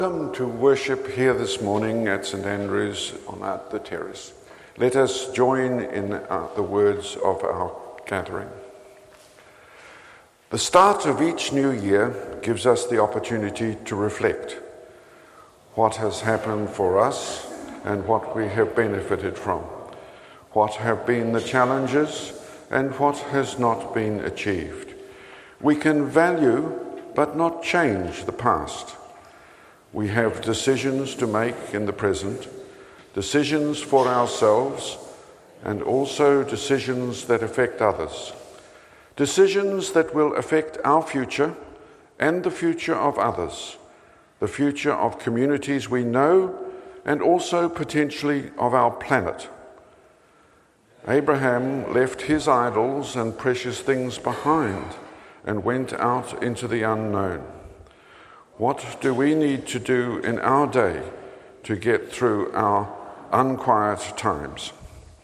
Welcome to worship here this morning at St Andrew's on the terrace. Let us join in the words of our gathering. The start of each new year gives us the opportunity to reflect what has happened for us and what we have benefited from, what have been the challenges and what has not been achieved. We can value but not change the past. We have decisions to make in the present, decisions for ourselves, and also decisions that affect others. Decisions that will affect our future and the future of others, the future of communities we know, and also potentially of our planet. Abraham left his idols and precious things behind and went out into the unknown. What do we need to do in our day to get through our unquiet times?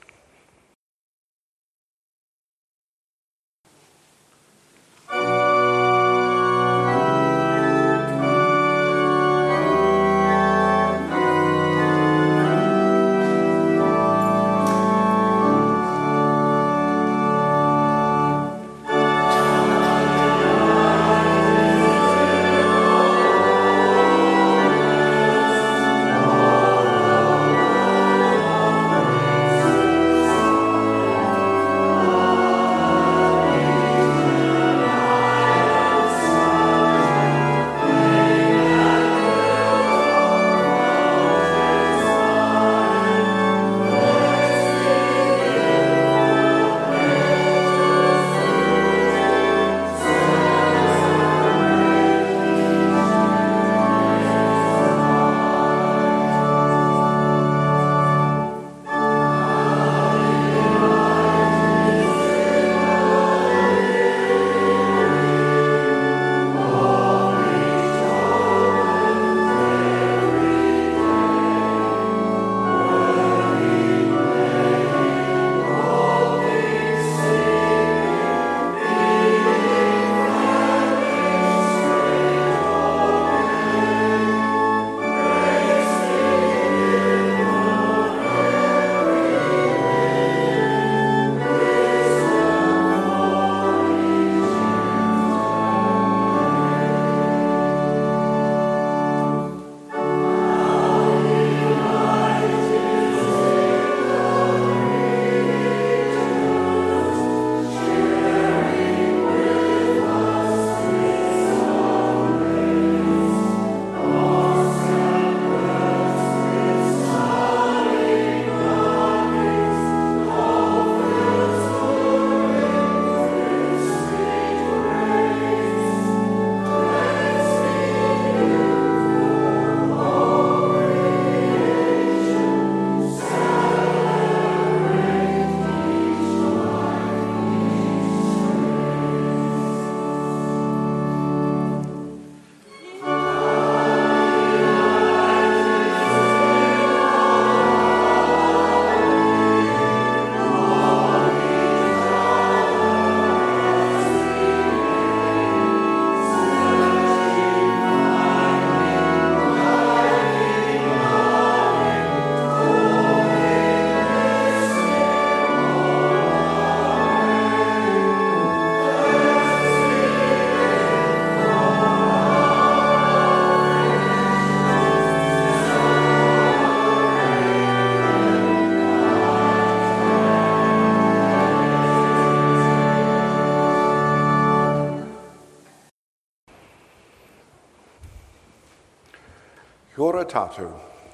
Kia ora tātou.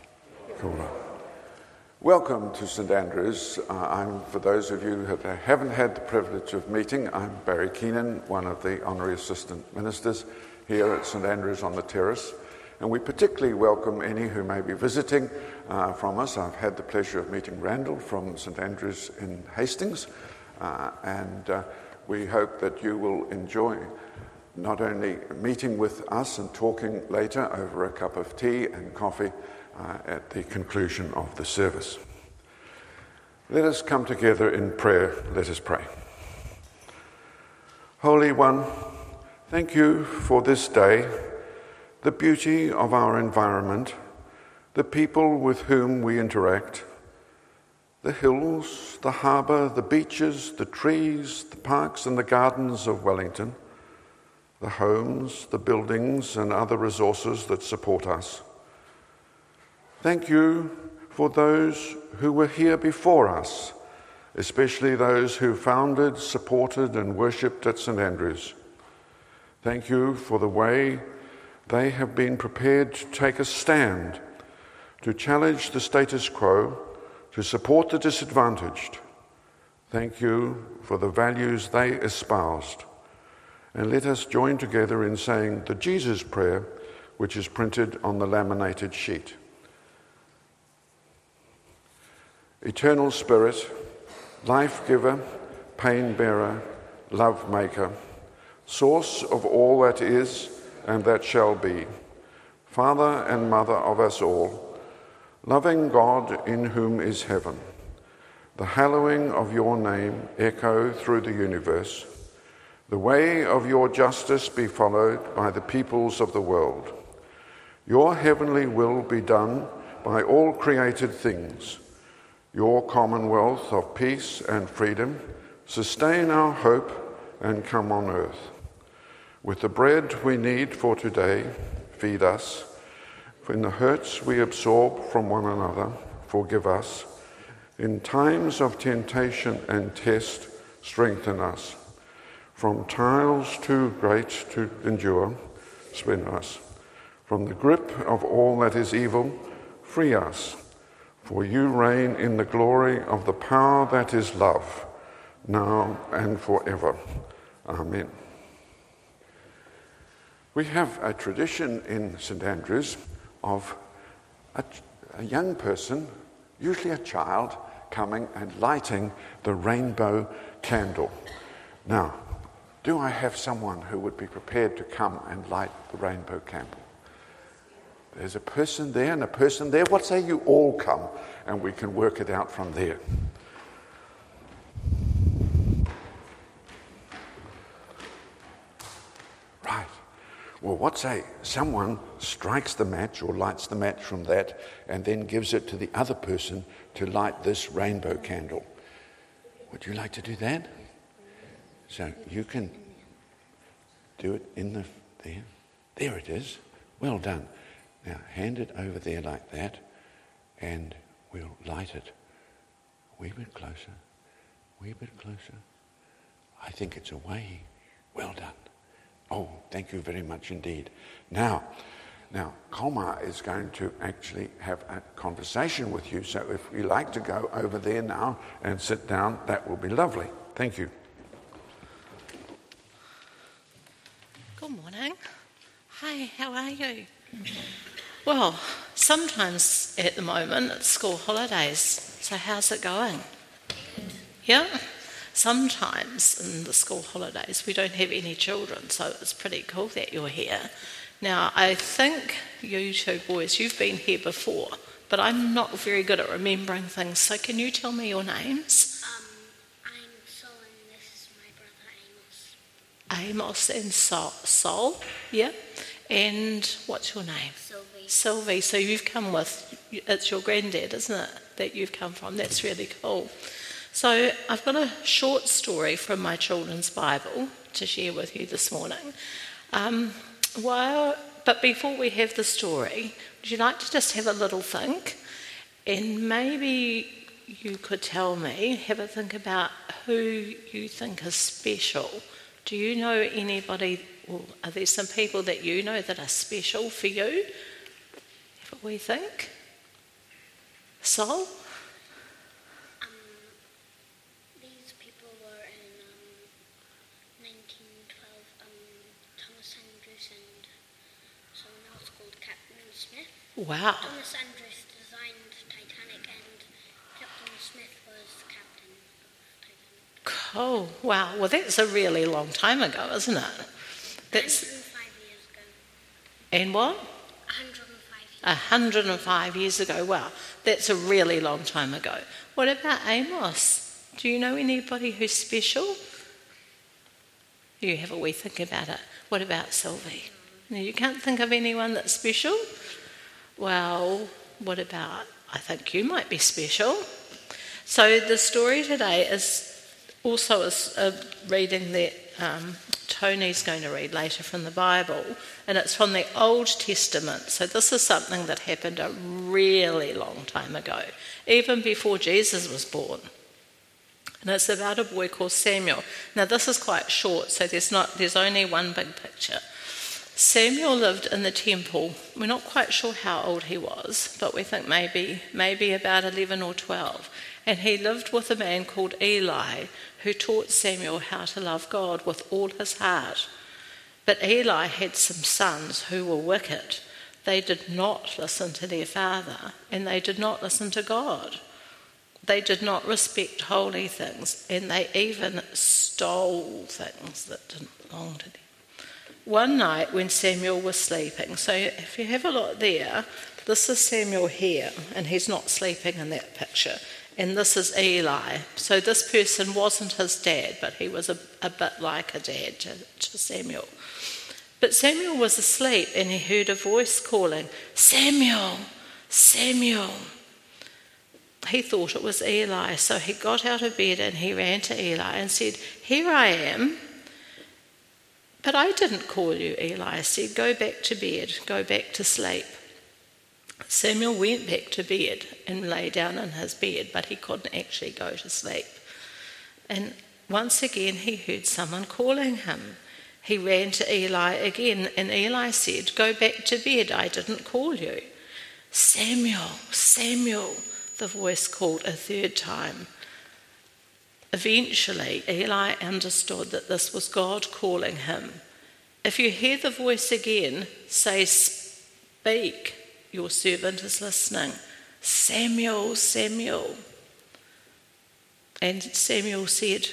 Kia ora. Welcome to St Andrew's. For those of you who haven't had the privilege of meeting, I'm Barry Keenan, one of the Honorary Assistant Ministers here at St Andrew's on the terrace. And we particularly welcome any who may be visiting from us. I've had the pleasure of meeting Randall from St Andrew's in Hastings, and we hope that you will enjoy not only meeting with us and talking later over a cup of tea and coffee at the conclusion of the service. Let us come together in prayer. Let us pray. Holy One, thank you for this day the beauty of our environment, the people with whom we interact, the hills, the harbour, the beaches, the trees, the parks and the gardens of Wellington, the homes, the buildings and other resources that support us. Thank you for those who were here before us, especially those who founded, supported and worshipped at St Andrews. Thank you for the way they have been prepared to take a stand, to challenge the status quo, to support the disadvantaged. Thank you for the values they espoused. And let us join together in saying the Jesus prayer, which is printed on the laminated sheet. Eternal Spirit, life giver, pain bearer, love maker, source of all that is and that shall be, Father and Mother of us all, loving God in whom is heaven, the hallowing of your name echo through the universe, the way of your justice be followed by the peoples of the world. Your heavenly will be done by all created things. Your commonwealth of peace and freedom sustain our hope and come on earth. With the bread we need for today, feed us. In the hurts we absorb from one another, forgive us. In times of temptation and test, strengthen us. From trials too great to endure, spin us. From the grip of all that is evil, free us. For you reign in the glory of the power that is love, now and forever. Amen. We have a tradition in St Andrews of a young person, usually a child, coming and lighting the rainbow candle. Now, do I have someone who would be prepared to come and light the rainbow candle? There's a person there and a person there. What say you all come and we can work it out from there? Right. Well, what say someone strikes the match or lights the match from that and then gives it to the other person to light this rainbow candle? Would you like to do that? So you can do it in the there. There it is. Well done. Now hand it over there like that and we'll light it. A wee bit closer. A wee bit closer. I think it's away. Well done. Oh, thank you very much indeed. Now, Colmar is going to actually have a conversation with you. So if you like to go over there now and sit down, that will be lovely. Thank you. Good morning. Hi, how are you? Well, sometimes at the moment it's school holidays. So how's it going? Yeah? Sometimes in the school holidays we don't have any children, so it's pretty cool that you're here. Now, I think you two boys, you've been here before, but I'm not very good at remembering things, so can you tell me your names? I'm Sol and this is my brother Amos. Amos and Sol, yeah? And what's your name? Sylvie. Sylvie, so you've come with, it's your granddad, isn't it, that you've come from? That's really cool. So I've got a short story from my children's Bible to share with you this morning. But before we have the story, would you like to just have a little think? And maybe you could tell me, have a think about who you think is special. Do you know anybody, or are there some people that you know that are special for you? Have a wee think. Sol? These people were in 1912, Thomas Andrews and someone else called Captain Smith. Wow. Thomas Andrews designed Titanic and Captain Smith was the captain of Titanic. Cool. Wow. Well, that's a really long time ago, isn't it? That's 105 years ago. And what? 105 105 years years. ago. Wow. That's a really long time ago. What about Amos? Do you know anybody who's special? You have a wee think about it. What about Sylvie? Now, you can't think of anyone that's special? Well, what about, I think you might be special. So the story today is also a reading that Tony's going to read later from the Bible, and it's from the Old Testament. So this is something that happened a really long time ago, even before Jesus was born. And it's about a boy called Samuel. Now this is quite short, so there's only one big picture. Samuel lived in the temple. We're not quite sure how old he was, but we think maybe about 11 or 12. And he lived with a man called Eli, who taught Samuel how to love God with all his heart. But Eli had some sons who were wicked. They did not listen to their father, and they did not listen to God. They did not respect holy things, and they even stole things that didn't belong to them. One night when Samuel was sleeping, so if you have a look there, this is Samuel here, and he's not sleeping in that picture. And this is Eli. So this person wasn't his dad, but he was a bit like a dad to Samuel. But Samuel was asleep, and he heard a voice calling, "Samuel, Samuel." He thought it was Eli, so he got out of bed and he ran to Eli and said, "Here I am." "But I didn't call you," Eli said. "Go back to bed, go back to sleep." Samuel went back to bed and lay down in his bed, but he couldn't actually go to sleep. And once again he heard someone calling him. He ran to Eli again, and Eli said, "Go back to bed, I didn't call you." "Samuel, Samuel," the voice called a third time. Eventually, Eli understood that this was God calling him. "If you hear the voice again, say, 'Speak, your servant is listening.' 'Samuel, Samuel.'" And Samuel said,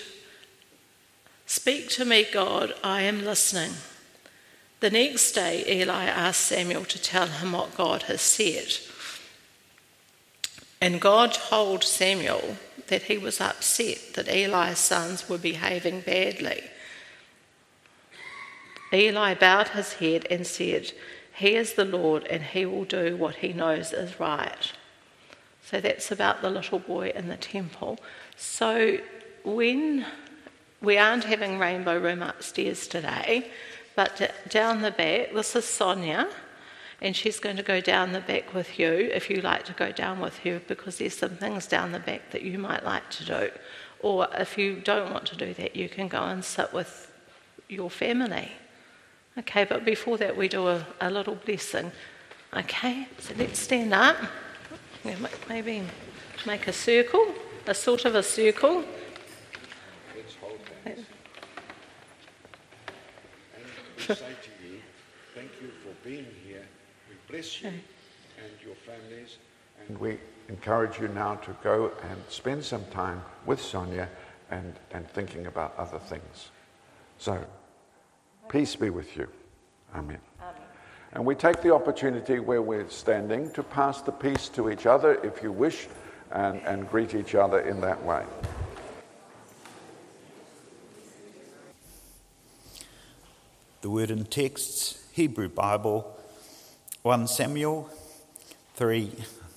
"Speak to me, God, I am listening." The next day, Eli asked Samuel to tell him what God has said. And God told Samuel that he was upset that Eli's sons were behaving badly. Eli bowed his head and said, "He is the Lord, and he will do what he knows is right." So that's about the little boy in the temple. So when we aren't having Rainbow Room upstairs today, but down the back, this is Sonia, and she's going to go down the back with you if you like to go down with her, because there's some things down the back that you might like to do. Or if you don't want to do that, you can go and sit with your family. Okay, but before that we do a little blessing. Okay, so let's stand up. Maybe make a circle, a sort of a circle. Let's hold hands. And we say to you, thank you for being here. We bless you and your families. And we encourage you now to go and spend some time with Sonia and thinking about other things. So, peace be with you. Amen. Amen. And we take the opportunity where we're standing to pass the peace to each other if you wish, and greet each other in that way. The word in texts, Hebrew Bible, 1 Samuel 3,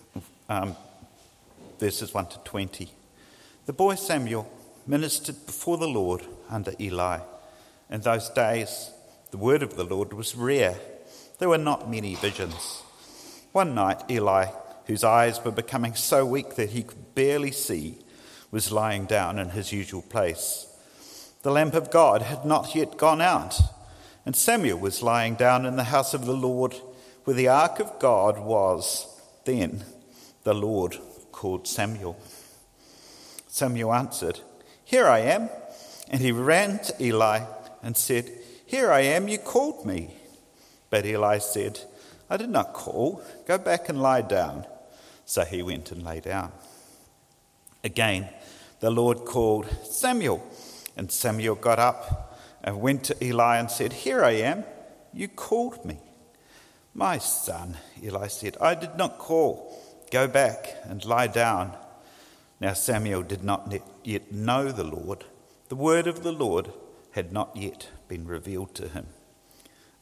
verses 1 to 20. The boy Samuel ministered before the Lord under Eli. In those days, the word of the Lord was rare. There were not many visions. One night, Eli, whose eyes were becoming so weak that he could barely see, was lying down in his usual place. The lamp of God had not yet gone out, and Samuel was lying down in the house of the Lord, where the ark of God was. Then the Lord called Samuel. Samuel answered, "Here I am." And he ran to Eli and said, "Here I am, you called me." But Eli said, "I did not call. Go back and lie down." So he went and lay down. Again, the Lord called, "Samuel." And Samuel got up and went to Eli and said, "Here I am. You called me." "My son," Eli said, "I did not call. Go back and lie down." Now Samuel did not yet know the Lord. The word of the Lord had not yet been revealed to him.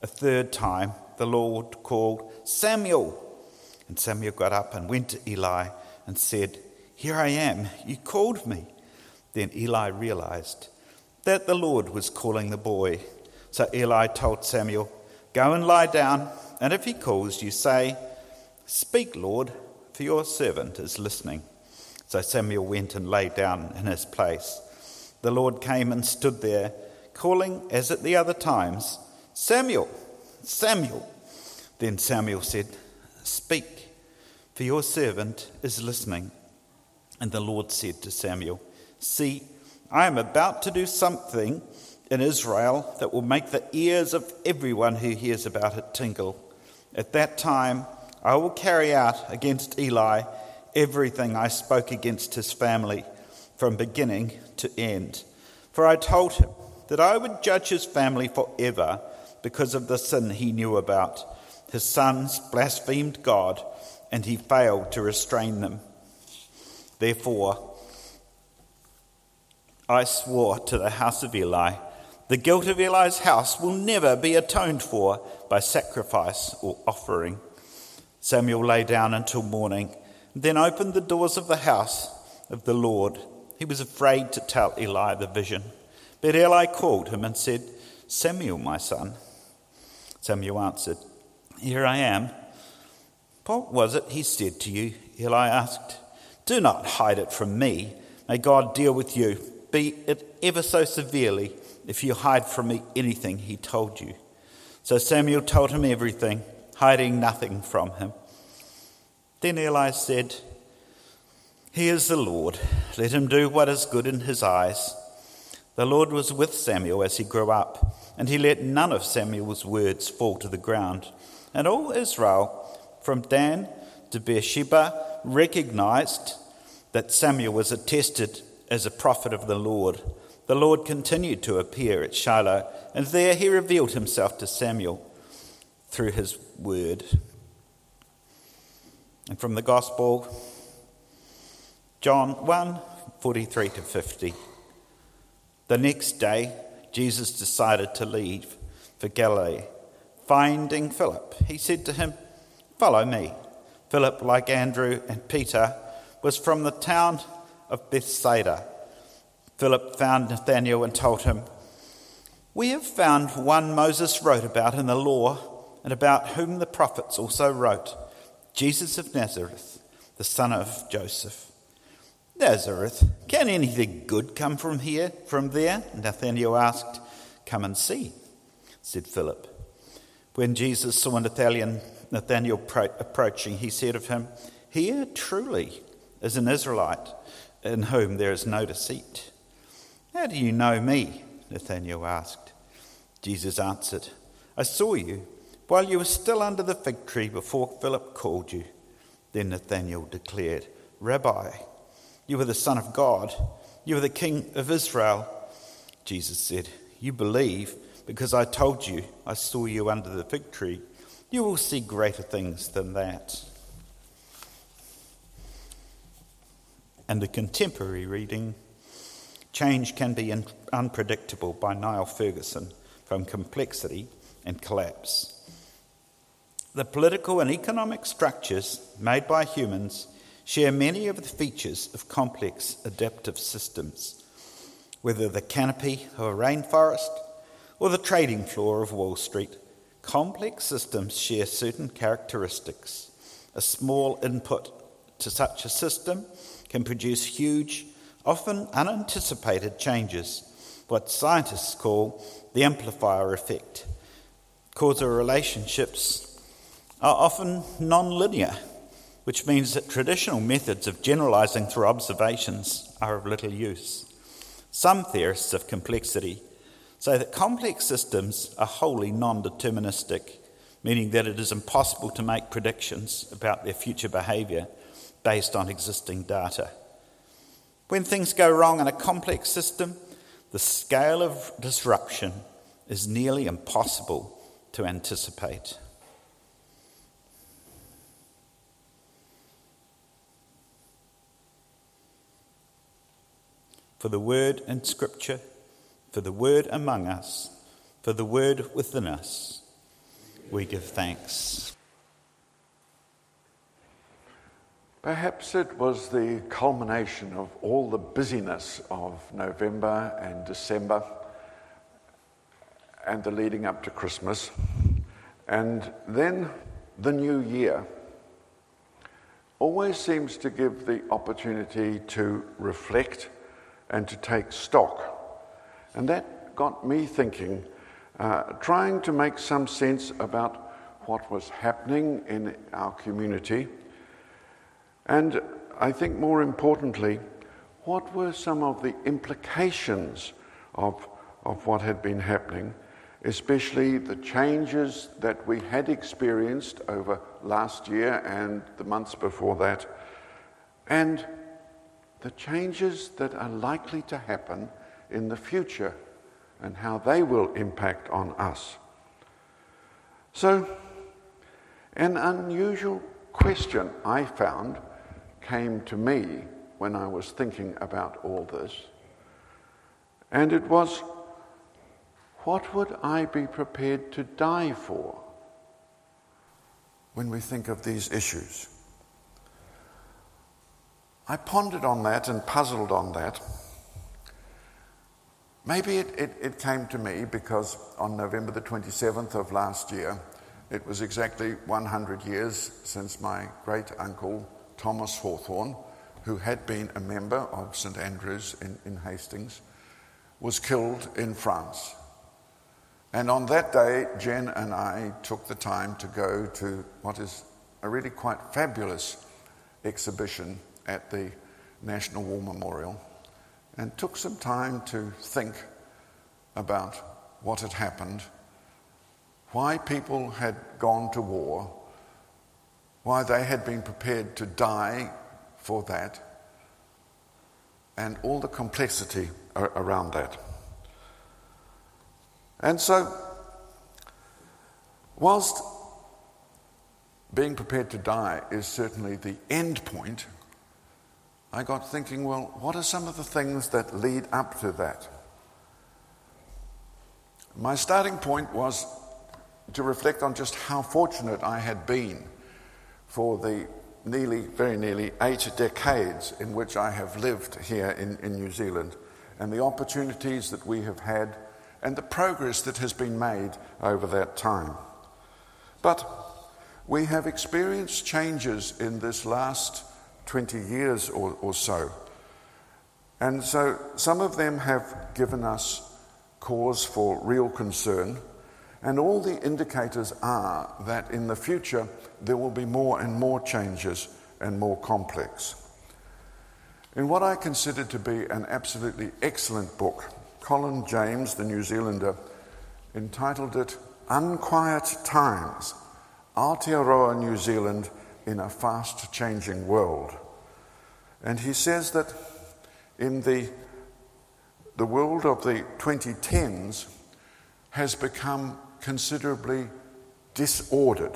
A third time the Lord called, "Samuel!" And Samuel got up and went to Eli and said, "Here I am, you called me." Then Eli realized that the Lord was calling the boy. So Eli told Samuel, "Go and lie down, and if he calls you, say, 'Speak, Lord, for your servant is listening.'" So Samuel went and lay down in his place. The Lord came and stood there, calling as at the other times, "Samuel, Samuel." Then Samuel said, "Speak, for your servant is listening." And the Lord said to Samuel, "See, I am about to do something in Israel that will make the ears of everyone who hears about it tingle. At that time, I will carry out against Eli everything I spoke against his family from beginning to end. For I told him that I would judge his family forever because of the sin he knew about. His sons blasphemed God, and he failed to restrain them. Therefore, I swore to the house of Eli, the guilt of Eli's house will never be atoned for by sacrifice or offering." Samuel lay down until morning, and then opened the doors of the house of the Lord. He was afraid to tell Eli the vision. But Eli called him and said, "Samuel, my son." Samuel answered, "Here I am." "What was it he said to you?" Eli asked. "Do not hide it from me. May God deal with you, be it ever so severely, if you hide from me anything he told you." So Samuel told him everything, hiding nothing from him. Then Eli said, "He is the Lord. Let him do what is good in his eyes." The Lord was with Samuel as he grew up, and he let none of Samuel's words fall to the ground. And all Israel, from Dan to Beersheba, recognized that Samuel was attested as a prophet of the Lord. The Lord continued to appear at Shiloh, and there he revealed himself to Samuel through his word. And from the Gospel, John 1:43 to 50. The next day, Jesus decided to leave for Galilee. Finding Philip, he said to him, "Follow me." Philip, like Andrew and Peter, was from the town of Bethsaida. Philip found Nathanael and told him, "We have found one Moses wrote about in the law, and about whom the prophets also wrote, Jesus of Nazareth, the son of Joseph." "Nazareth, can anything good come from there?" Nathanael asked. "Come and see," said Philip. When Jesus saw Nathanael approaching, he said of him, "Here truly is an Israelite in whom there is no deceit." "How do you know me?" Nathanael asked. Jesus answered, "I saw you while you were still under the fig tree before Philip called you." Then Nathanael declared, "Rabbi, you are the Son of God. You are the King of Israel." Jesus said, "You believe because I told you I saw you under the fig tree. You will see greater things than that." And the contemporary reading, Change Can Be Unpredictable by Niall Ferguson, from Complexity and Collapse. The political and economic structures made by humans share many of the features of complex adaptive systems. Whether the canopy of a rainforest or the trading floor of Wall Street, complex systems share certain characteristics. A small input to such a system can produce huge, often unanticipated changes, what scientists call the amplifier effect. Causal relationships are often non-linear, which means that traditional methods of generalizing through observations are of little use. Some theorists of complexity say that complex systems are wholly non-deterministic, meaning that it is impossible to make predictions about their future behaviour based on existing data. When things go wrong in a complex system, the scale of disruption is nearly impossible to anticipate. For the word in Scripture, for the word among us, for the word within us, we give thanks. Perhaps it was the culmination of all the busyness of November and December and the leading up to Christmas, and then the new year always seems to give the opportunity to reflect and to take stock. And that got me thinking, trying to make some sense about what was happening in our community. And I think more importantly, what were some of the implications of what had been happening, especially the changes that we had experienced over last year and the months before that, and the changes that are likely to happen in the future and how they will impact on us. So, an unusual question I found came to me when I was thinking about all this, and it was, what would I be prepared to die for when we think of these issues? I pondered on that and puzzled on that. Maybe it came to me because on November the 27th of last year, it was exactly 100 years since my great-uncle Thomas Hawthorne, who had been a member of St Andrews in Hastings, was killed in France. And on that day, Jen and I took the time to go to what is a really quite fabulous exhibition at the National War Memorial, and took some time to think about what had happened, why people had gone to war, why they had been prepared to die for that, and all the complexity around that. And so, whilst being prepared to die is certainly the end point, I got thinking, well, what are some of the things that lead up to that? My starting point was to reflect on just how fortunate I had been for the very nearly 8 decades in which I have lived here in New Zealand, and the opportunities that we have had and the progress that has been made over that time. But we have experienced changes in this last 20 years or so. And so some of them have given us cause for real concern, and all the indicators are that in the future there will be more and more changes and more complex. In what I consider to be an absolutely excellent book, Colin James, the New Zealander, entitled it Unquiet Times, Aotearoa New Zealand in a Fast-Changing World. And he says that in the world of the 2010s has become considerably disordered.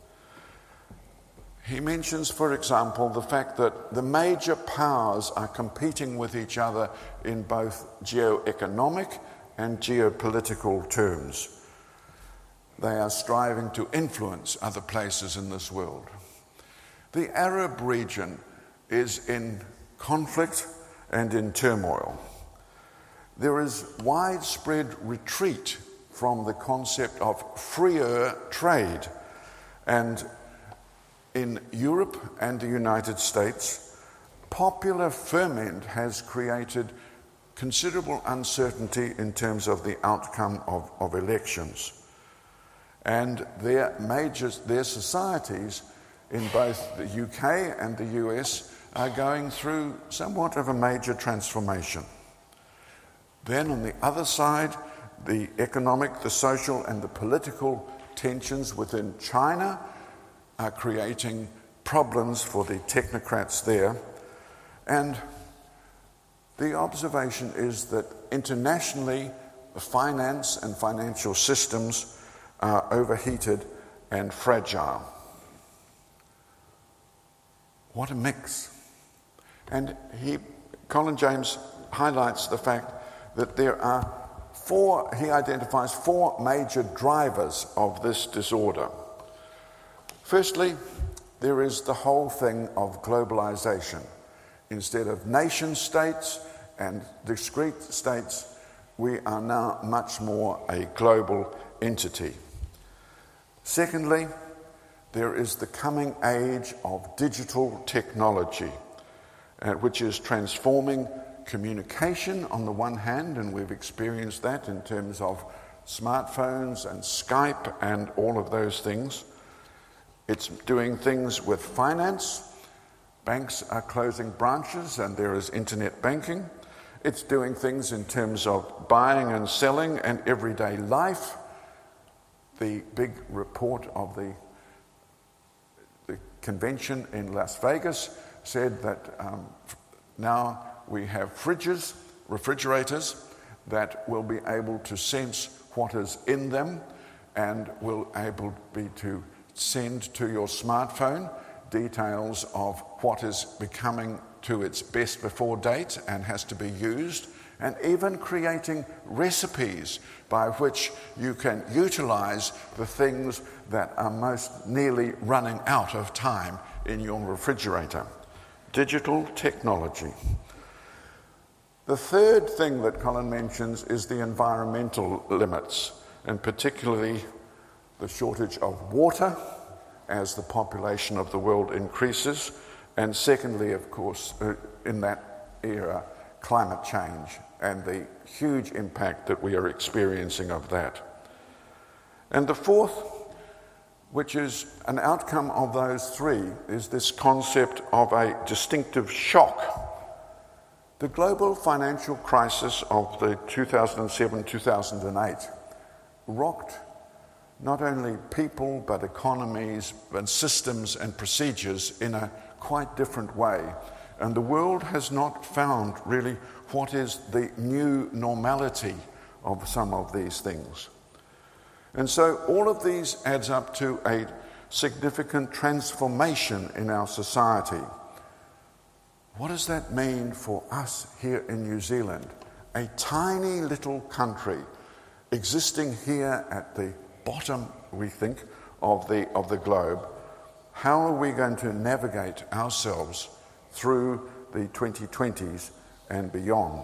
He mentions, for example, the fact that the major powers are competing with each other in both geoeconomic and geopolitical terms. They are striving to influence other places in this world. The Arab region is in conflict and in turmoil. There is widespread retreat from the concept of freer trade, and in Europe and the United States, popular ferment has created considerable uncertainty in terms of the outcome of elections. And their societies in both the UK and the US are going through somewhat of a major transformation. Then on the other side, the economic, the social, and the political tensions within China are creating problems for the technocrats there. And the observation is that internationally, the finance and financial systems are overheated and fragile. What a mix. And Colin James highlights the fact that there are he identifies four major drivers of this disorder. Firstly, there is the whole thing of globalization. Instead of nation states and discrete states, we are now much more a global entity. Secondly, there is the coming age of digital technology, which is transforming communication on the one hand, and we've experienced that in terms of smartphones and Skype and all of those things. It's doing things with finance. Banks are closing branches and there is internet banking. It's doing things in terms of buying and selling and everyday life. The big report of the convention in Las Vegas said that now we have refrigerators that will be able to sense what is in them and will able be to send to your smartphone details of what is becoming to its best before date and has to be used, and even creating recipes by which you can utilize the things that are most nearly running out of time in your refrigerator. Digital technology. The third thing that Colin mentions is the environmental limits, and particularly the shortage of water as the population of the world increases, and secondly, of course, in that era, climate change and the huge impact that we are experiencing of that. And the fourth, which is an outcome of those three, is this concept of a distinctive shock. The global financial crisis of the 2007-2008 rocked not only people but economies and systems and procedures in a quite different way. And the world has not found really what is the new normality of some of these things. And so all of these adds up to a significant transformation in our society. What does that mean for us here in New Zealand? A tiny little country existing here at the bottom, we think, of the globe. How are we going to navigate ourselves through the 2020s and beyond?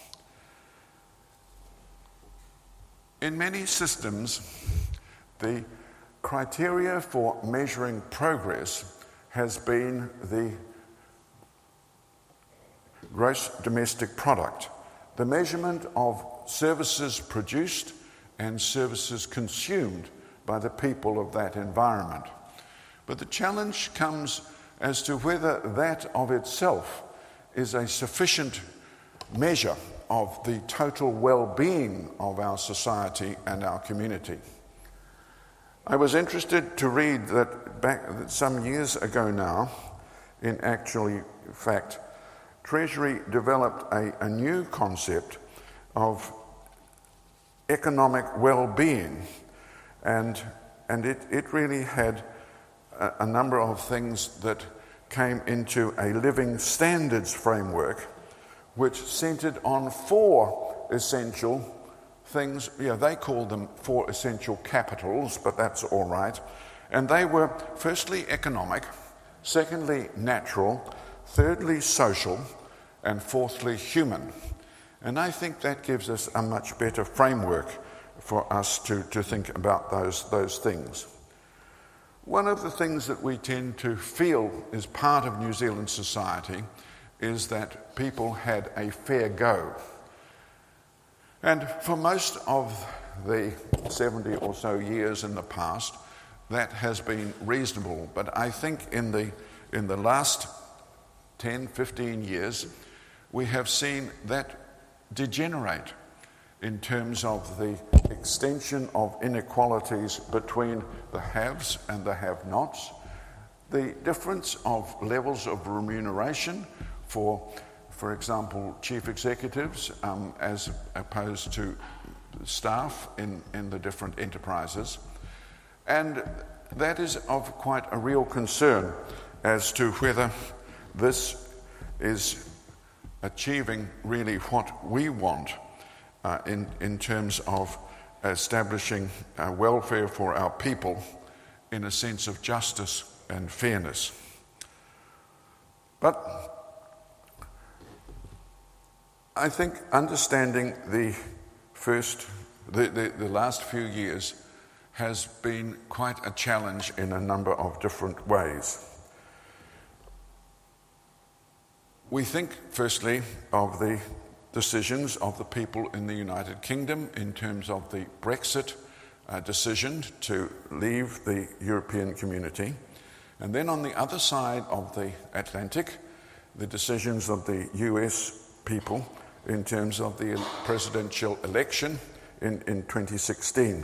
In many systems, the criteria for measuring progress has been the gross domestic product, the measurement of services produced and services consumed by the people of that environment. But the challenge comes as to whether that of itself is a sufficient measure of the total well-being of our society and our community. I was interested to read that back some years ago now, in actually fact, Treasury developed a new concept of economic well-being, and it really had a number of things that came into a living standards framework which centered on four essential things. They called them four essential capitals, but that's all right. And they were firstly economic, secondly natural, thirdly social, and fourthly human. And I think that gives us a much better framework for us to think about those things. One of the things that we tend to feel is part of New Zealand society is that people had a fair go. And for most of the 70 or so years in the past, that has been reasonable. But I think in the last 10, 15 years, we have seen that degenerate in terms of the extension of inequalities between the haves and the have-nots, the difference of levels of remuneration for example, chief executives as opposed to staff in the different enterprises. And that is of quite a real concern as to whether this is achieving really what we want in terms of establishing welfare for our people in a sense of justice and fairness. But I think understanding the last few years has been quite a challenge in a number of different ways. We think, firstly, of the decisions of the people in the United Kingdom in terms of the Brexit decision to leave the European community. And then on the other side of the Atlantic, the decisions of the US people in terms of the presidential election in 2016.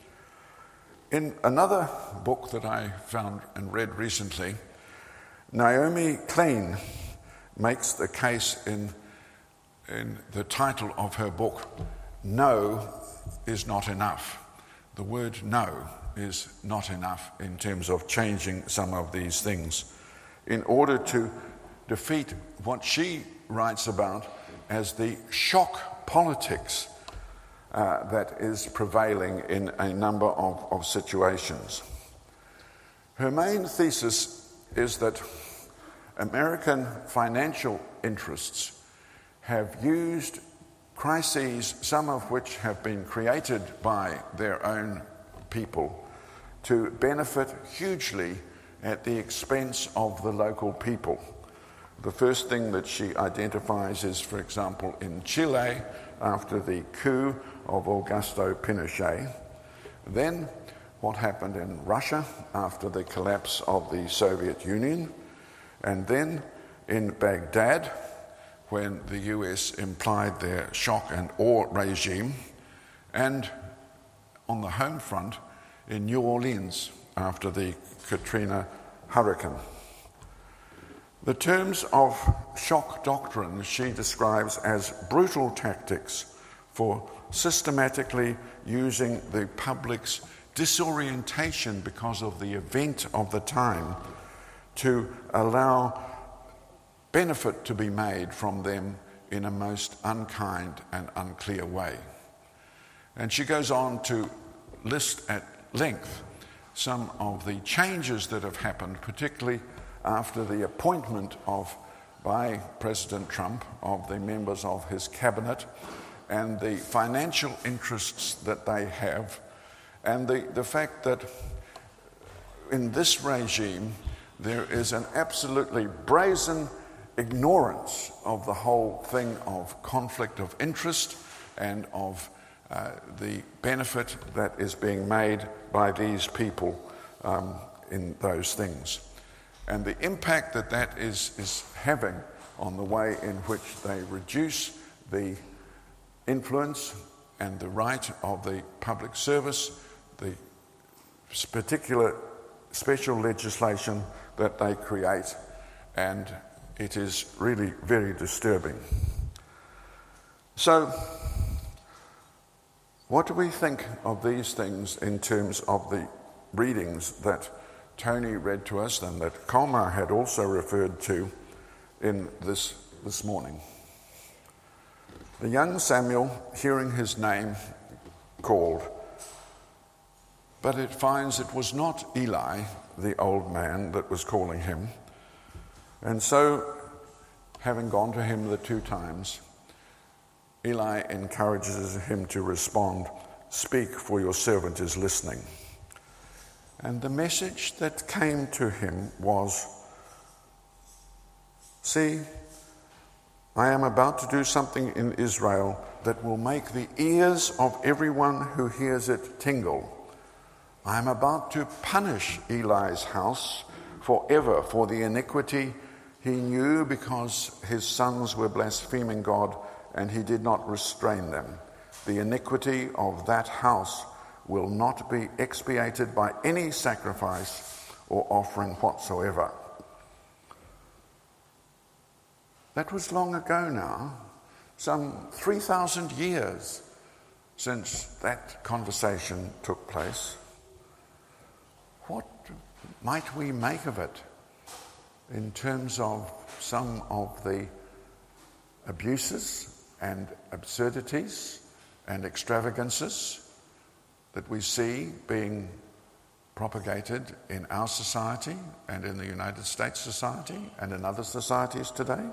In another book that I found and read recently, Naomi Klein makes the case in the title of her book, "No is not enough." The word no is not enough in terms of changing some of these things in order to defeat what she writes about as the shock politics that is prevailing in a number of situations. Her main thesis is that American financial interests have used crises, some of which have been created by their own people, to benefit hugely at the expense of the local people. The first thing that she identifies is, for example, in Chile after the coup of Augusto Pinochet. Then what happened in Russia after the collapse of the Soviet Union. And then in Baghdad when the US implied their shock and awe regime. And on the home front in New Orleans after the Katrina hurricane. The terms of shock doctrine she describes as brutal tactics for systematically using the public's disorientation because of the event of the time to allow benefit to be made from them in a most unkind and unclear way. And she goes on to list at length some of the changes that have happened, particularly after the appointment by President Trump of the members of his cabinet and the financial interests that they have, and the fact that in this regime there is an absolutely brazen ignorance of the whole thing of conflict of interest and of the benefit that is being made by these people in those things. And the impact that is having on the way in which they reduce the influence and the right of the public service, the particular special legislation that they create, and it is really very disturbing. So, what do we think of these things in terms of the readings that Tony read to us and that Colmar had also referred to in this morning? The young Samuel, hearing his name called, but it finds it was not Eli, the old man, that was calling him. And so, having gone to him the 2 times, Eli encourages him to respond, "Speak, for your servant is listening." And the message that came to him was, "See, I am about to do something in Israel that will make the ears of everyone who hears it tingle. I am about to punish Eli's house forever for the iniquity he knew because his sons were blaspheming God and he did not restrain them. The iniquity of that house will not be expiated by any sacrifice or offering whatsoever." That was long ago now, some 3,000 years since that conversation took place. What might we make of it in terms of some of the abuses and absurdities and extravagances that we see being propagated in our society and in the United States society and in other societies today.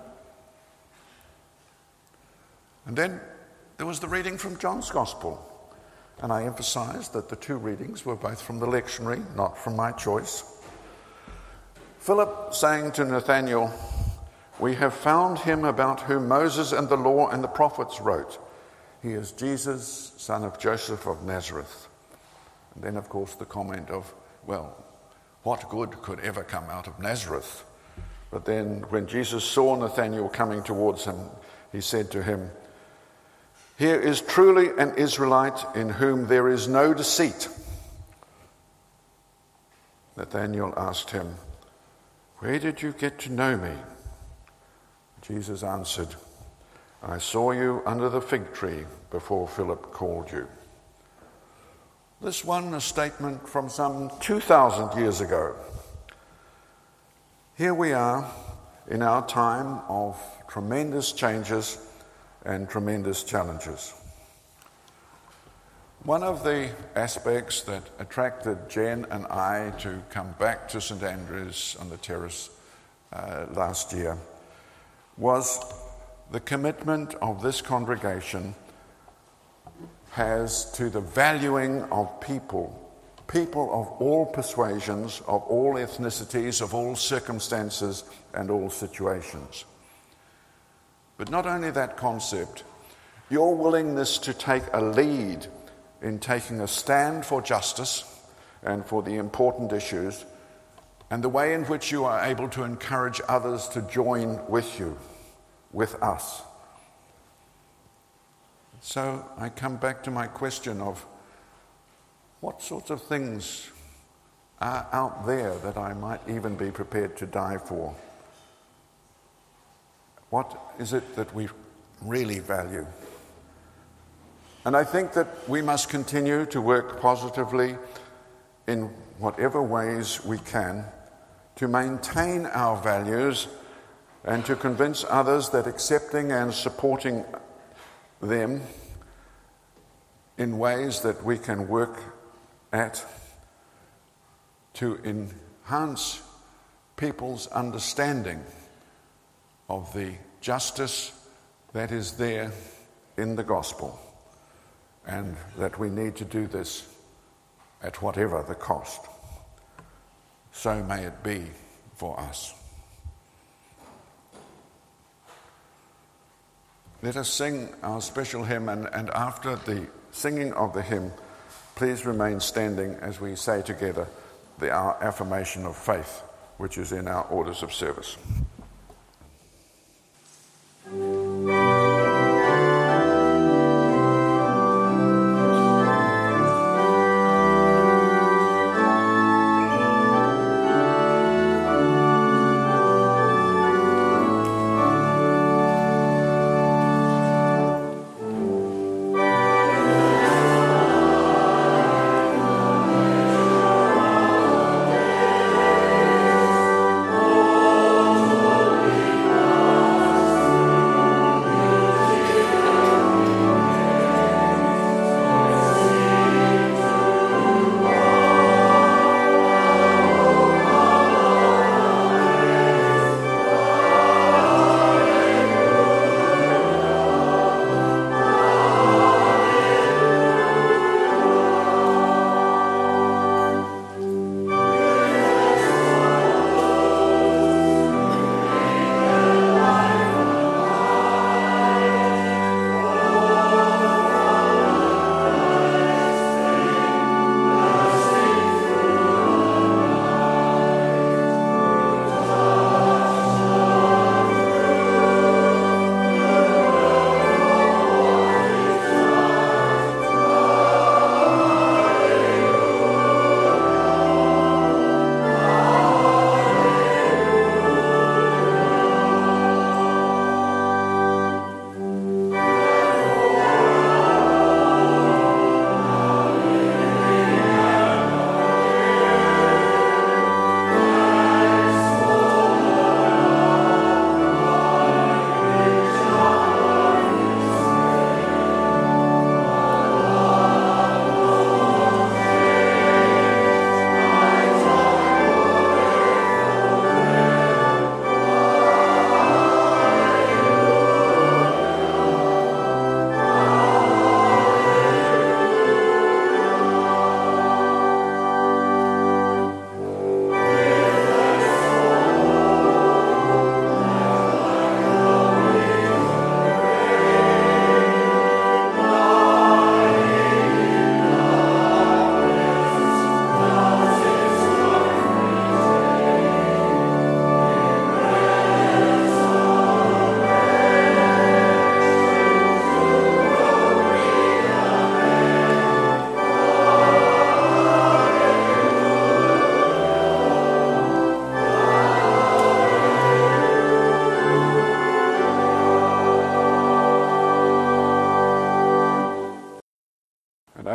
And then there was the reading from John's Gospel. And I emphasized that the two readings were both from the lectionary, not from my choice. Philip saying to Nathanael, "We have found him about whom Moses and the law and the prophets wrote. He is Jesus, son of Joseph of Nazareth." And then, of course, the comment of, well, what good could ever come out of Nazareth? But then when Jesus saw Nathanael coming towards him, he said to him, "Here is truly an Israelite in whom there is no deceit." Nathanael asked him, "Where did you get to know me?" Jesus answered, "I saw you under the fig tree before Philip called you." This one, a statement from some 2,000 years ago. Here we are in our time of tremendous changes and tremendous challenges. One of the aspects that attracted Jen and I to come back to St Andrews on the Terrace last year was the commitment of this congregation has to the valuing of people of all persuasions, of all ethnicities, of all circumstances and all situations. But not only that concept, your willingness to take a lead in taking a stand for justice and for the important issues, and the way in which you are able to encourage others to join with you, with us. So I come back to my question of what sorts of things are out there that I might even be prepared to die for? What is it that we really value? And I think that we must continue to work positively in whatever ways we can to maintain our values and to convince others that accepting and supporting them in ways that we can work at to enhance people's understanding of the justice that is there in the gospel, and that we need to do this at whatever the cost. So may it be for us. Let us sing our special hymn, and after the singing of the hymn, please remain standing as we say together our affirmation of faith, which is in our orders of service.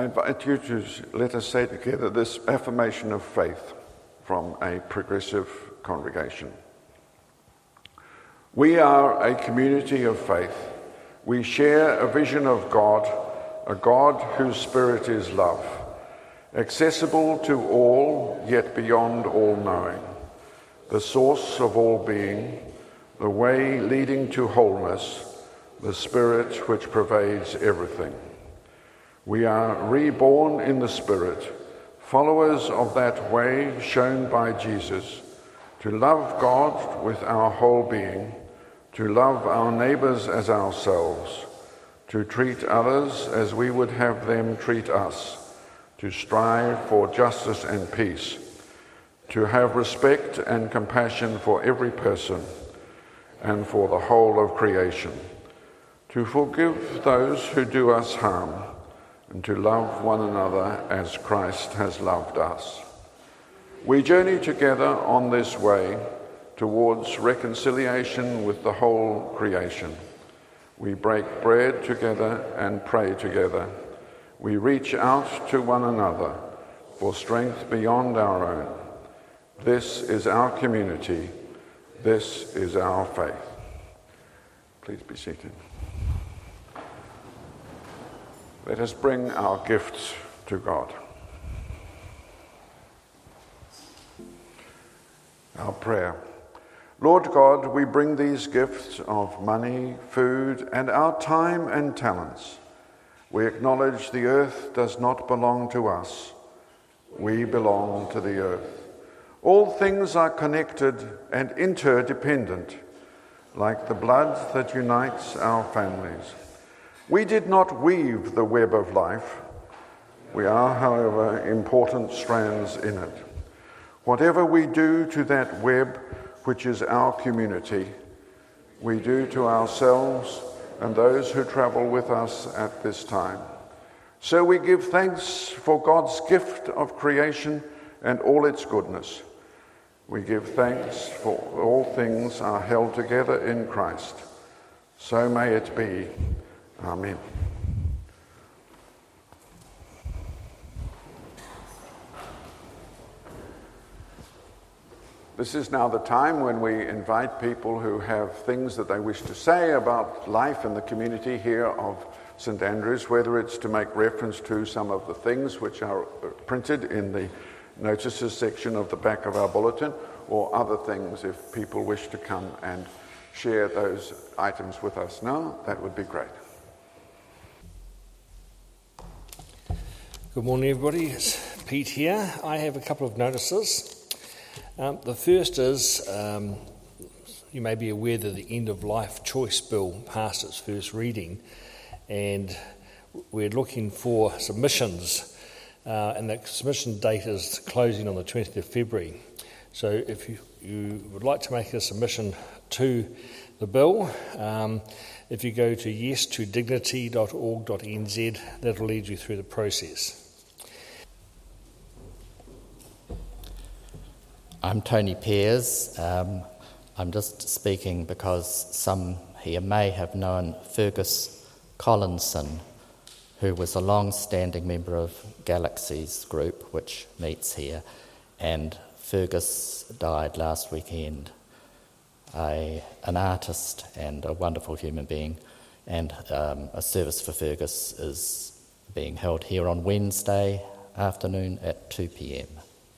invite you to let us say together this affirmation of faith from a progressive congregation. We are a community of faith. We share a vision of God, a God whose spirit is love, accessible to all, yet beyond all knowing, the source of all being, the way leading to wholeness, the spirit which pervades everything. We are reborn in the Spirit, followers of that way shown by Jesus, to love God with our whole being, to love our neighbours as ourselves, to treat others as we would have them treat us, to strive for justice and peace, to have respect and compassion for every person and for the whole of creation, to forgive those who do us harm, and to love one another as Christ has loved us. We journey together on this way towards reconciliation with the whole creation. We break bread together and pray together. We reach out to one another for strength beyond our own. This is our community. This is our faith. Please be seated. Let us bring our gifts to God. Our prayer. Lord God, we bring these gifts of money, food, and our time and talents. We acknowledge the earth does not belong to us. We belong to the earth. All things are connected and interdependent, like the blood that unites our families. We did not weave the web of life. We are, however, important strands in it. Whatever we do to that web, which is our community, we do to ourselves and those who travel with us at this time. So we give thanks for God's gift of creation and all its goodness. We give thanks for all things are held together in Christ. So may it be. Amen. This is now the time when we invite people who have things that they wish to say about life in the community here of St Andrews, whether it's to make reference to some of the things which are printed in the notices section of the back of our bulletin, or other things if people wish to come and share those items with us now. That would be great. Good morning, everybody. It's Pete here. I have a couple of notices. The first is, you may be aware that the End of Life Choice Bill passed its first reading, and we're looking for submissions, and that submission date is closing on the 20th of February. So if you would like to make a submission to the bill, if you go to yes2dignity.org.nz, that'll lead you through the process. I'm Tony Pears. I'm just speaking because some here may have known Fergus Collinson, who was a long-standing member of Galaxies group, which meets here, and Fergus died last weekend. An artist and a wonderful human being, and a service for Fergus is being held here on Wednesday afternoon at 2 p.m.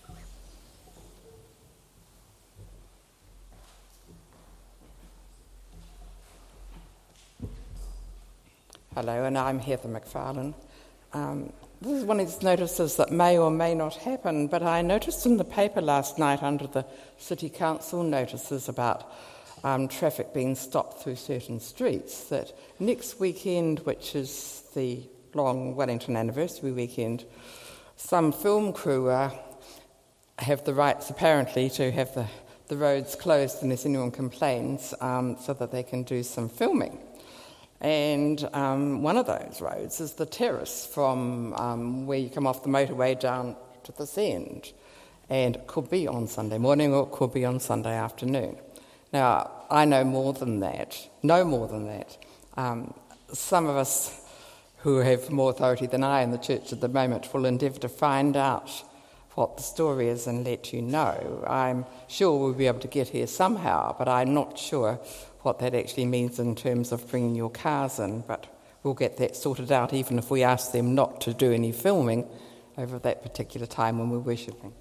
Hello, and I'm Heather McFarlane. This is one of these notices that may or may not happen, but I noticed in the paper last night under the City Council notices about traffic being stopped through certain streets that next weekend, which is the long Wellington anniversary weekend, some film crew have the rights apparently to have the roads closed unless anyone complains, so that they can do some filming. And one of those roads is the terrace from where you come off the motorway down to this end. And it could be on Sunday morning or it could be on Sunday afternoon. Now, I know more than that. Some of us who have more authority than I in the church at the moment, will endeavour to find out what the story is and let you know. I'm sure we'll be able to get here somehow, but I'm not sure what that actually means in terms of bringing your cars in, but we'll get that sorted out even if we ask them not to do any filming over that particular time when we're worshipping.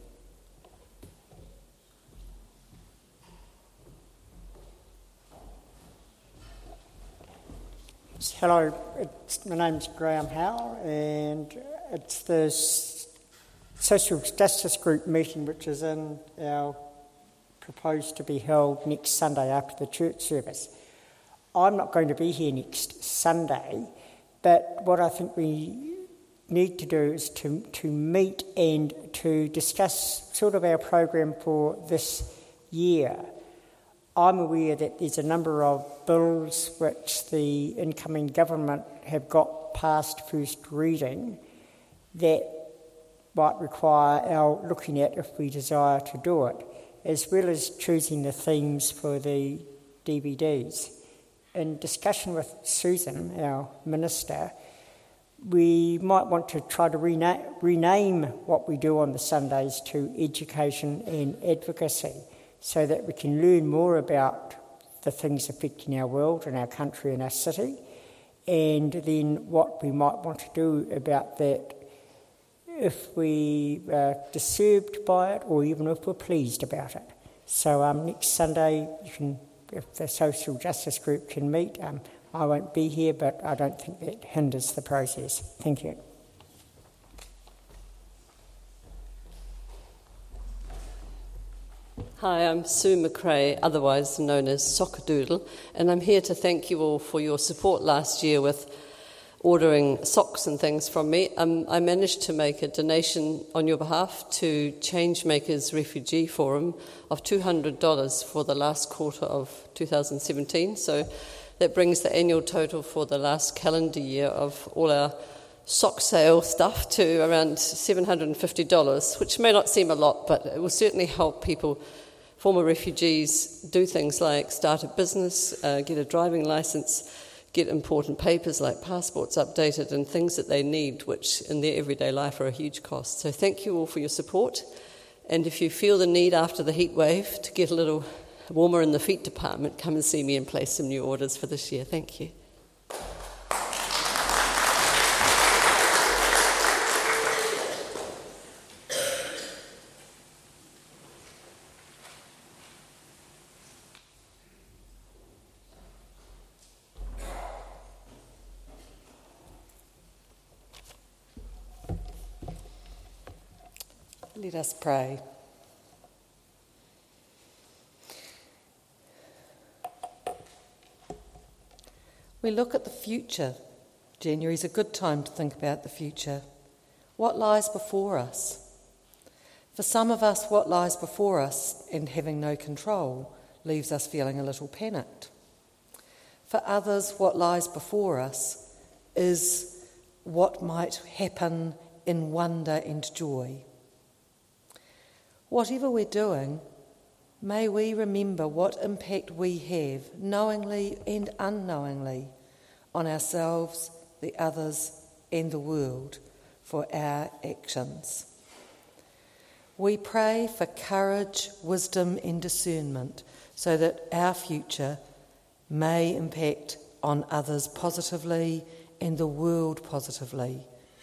Hello, my name's Graham Howe, and it's the Social Justice Group meeting which is proposed to be held next Sunday after the church service. I'm not going to be here next Sunday, but what I think we need to do is to meet and to discuss sort of our program for this year. I'm aware that there's a number of bills which the incoming government have got past first reading that might require our looking at if we desire to do it, as well as choosing the themes for the DVDs. In discussion with Susan, our minister, we might want to try to rename what we do on the Sundays to education and advocacy, so that we can learn more about the things affecting our world and our country and our city, and then what we might want to do about that if we are disturbed by it or even if we're pleased about it. So next Sunday, if the Social Justice Group can meet, I won't be here, but I don't think that hinders the process. Thank you. Hi, I'm Sue McRae, otherwise known as Sockadoodle, and I'm here to thank you all for your support last year with ordering socks and things from me. I managed to make a donation on your behalf to Changemakers Refugee Forum of $200 for the last quarter of 2017, so that brings the annual total for the last calendar year of all our sock sale stuff to around $750, which may not seem a lot, but it will certainly help people, former refugees, do things like start a business, get a driving licence, get important papers like passports updated and things that they need, which in their everyday life are a huge cost. So thank you all for your support. And if you feel the need after the heat wave to get a little warmer in the feet department, come and see me and place some new orders for this year. Thank you. Let us pray. We look at the future. January is a good time to think about the future. What lies before us? For some of us, what lies before us and having no control leaves us feeling a little panicked. For others, what lies before us is what might happen in wonder and joy. Whatever we're doing, may we remember what impact we have, knowingly and unknowingly, on ourselves, the others, and the world for our actions. We pray for courage, wisdom, and discernment so that our future may impact on others positively and the world positively.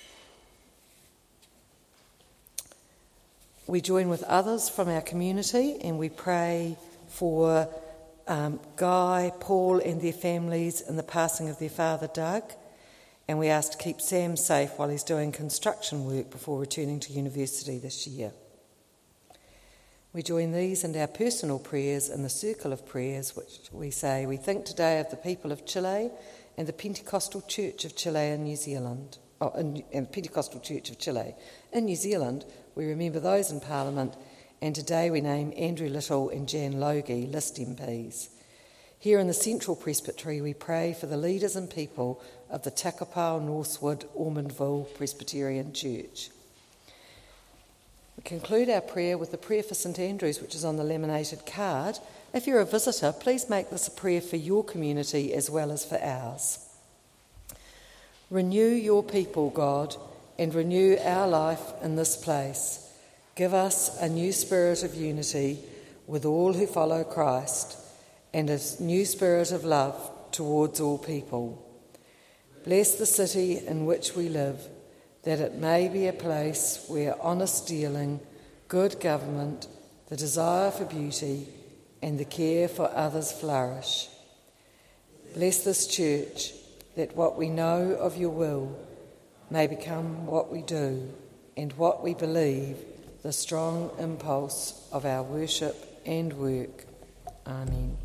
We join with others from our community and we pray for Guy, Paul and their families in the passing of their father Doug, and we ask to keep Sam safe while he's doing construction work before returning to university this year. We join these and our personal prayers in the circle of prayers, which we say we think today of the people of Chile and the Pentecostal Church of Chile in New Zealand. And Pentecostal Church of Chile in New Zealand. We remember those in Parliament, and today we name Andrew Little and Jan Logie, List MPs. Here in the Central Presbytery, we pray for the leaders and people of the Takapau Northwood Ormondville Presbyterian Church. We conclude our prayer with the prayer for St Andrews, which is on the laminated card. If you're a visitor, please make this a prayer for your community as well as for ours. Renew your people, God, and renew our life in this place. Give us a new spirit of unity with all who follow Christ, and a new spirit of love towards all people. Bless the city in which we live, that it may be a place where honest dealing, good government, the desire for beauty, and the care for others flourish. Bless this church, that what we know of your will may become what we do, and what we believe the strong impulse of our worship and work. Amen.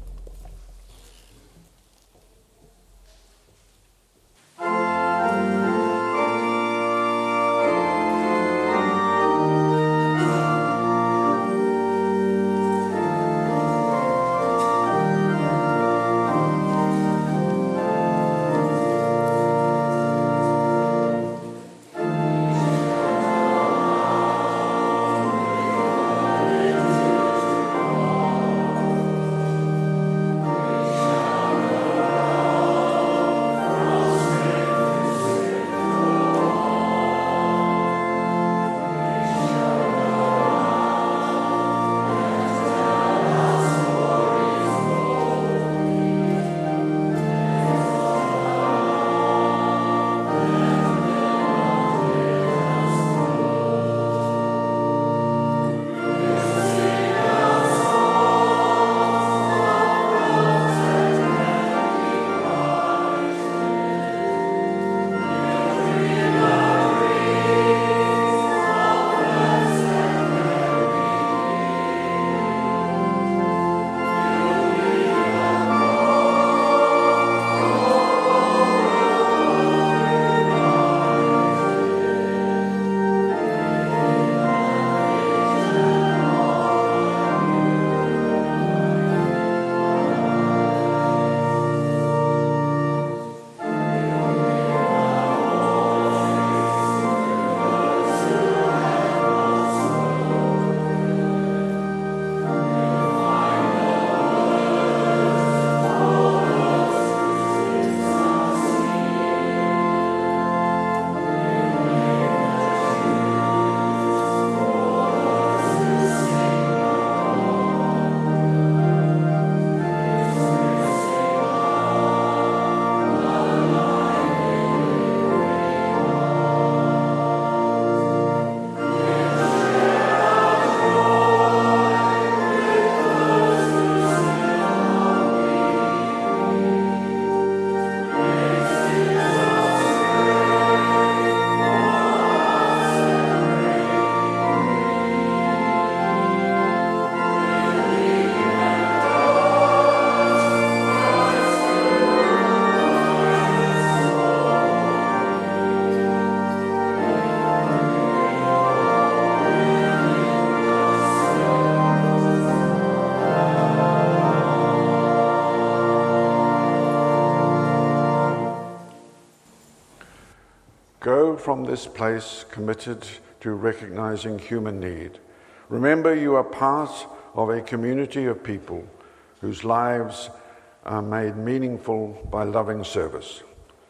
Go from this place committed to recognizing human need. Remember, you are part of a community of people whose lives are made meaningful by loving service.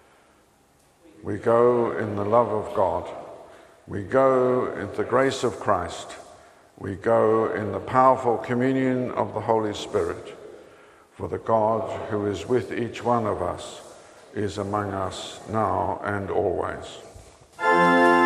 We go in the love of God. We go in the grace of Christ. We go in the powerful communion of the Holy Spirit. For the God who is with each one of us is among us now and always.